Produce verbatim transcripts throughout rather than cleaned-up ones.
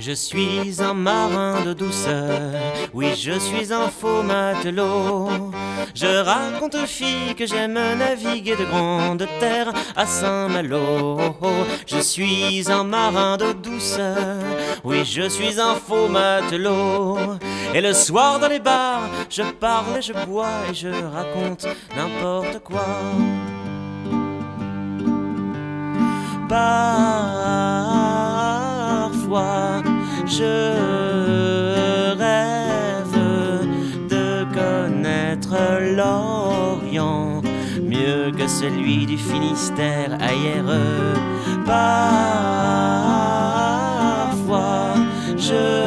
Je suis un marin de douceur, oui je suis un faux matelot. Je raconte aux filles que j'aime naviguer de grandes terres à Saint-Malo. Je suis un marin de douceur, oui je suis un faux matelot. Et le soir dans les bars, je parle et je bois et je raconte n'importe quoi. Parfois, je rêve de connaître l'Orient mieux que celui du Finistère ailleurs. Parfois, je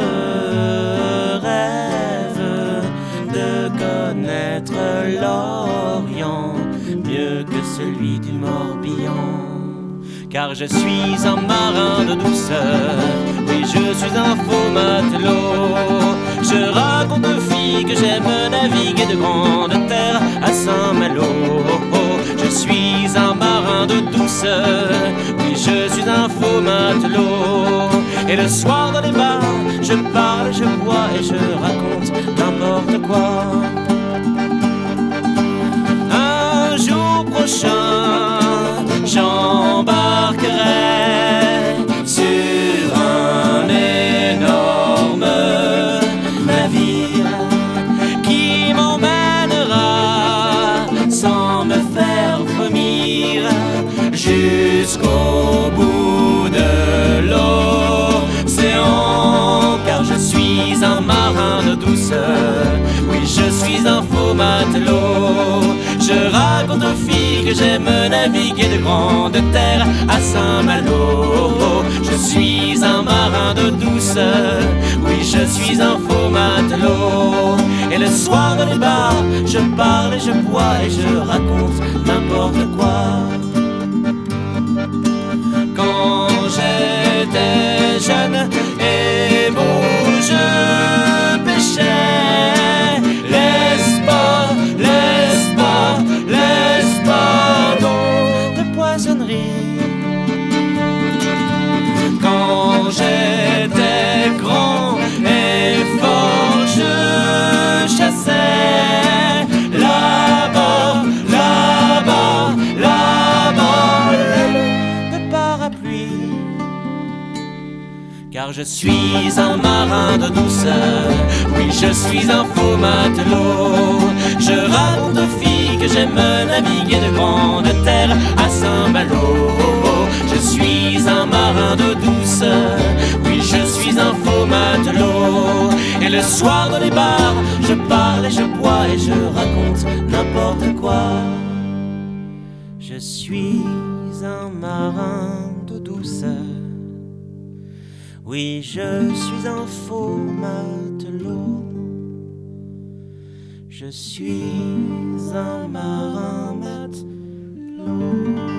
rêve de connaître l'Orient mieux que celui du Morbihan. Car je suis un marin de douceur, oui je suis un faux matelot. Je raconte aux filles que j'aime naviguer de grandes terres à Saint-Malo. Je suis un marin de douceur, oui je suis un faux matelot. Et le soir dans les bars, je parle, je bois et je raconte n'importe quoi. Un jour prochain, j'embarquerai sur un énorme navire qui m'emmènera sans me faire vomir jusqu'au bout de l'océan. Car je suis un marin de douceur, oui je suis un faux matelot. Je raconte aux filles que j'aime naviguer de grandes terres à Saint-Malo. Je suis un marin de douceur, oui je suis un faux matelot. Et le soir dans les bars, je parle et je bois et je raconte n'importe quoi. Quand j'étais jeune et beau, je pêchais l'espoir, l'espoir, l'espoir de poissonnerie. Quand j'étais grand et fort, je chassais là-bas, là-bas, là-bas, de parapluie. Car je suis un marin de douceur, oui je suis un faux matelot. Je raconte aux filles que j'aime naviguer de grandes terres à Saint-Malo. Je suis un marin de douceur, oui je suis un faux matelot. Et le soir dans les bars, je parle et je bois et je raconte n'importe quoi. Je suis un marin de douceur, oui je suis un faux matelot. Je suis un marin matelot.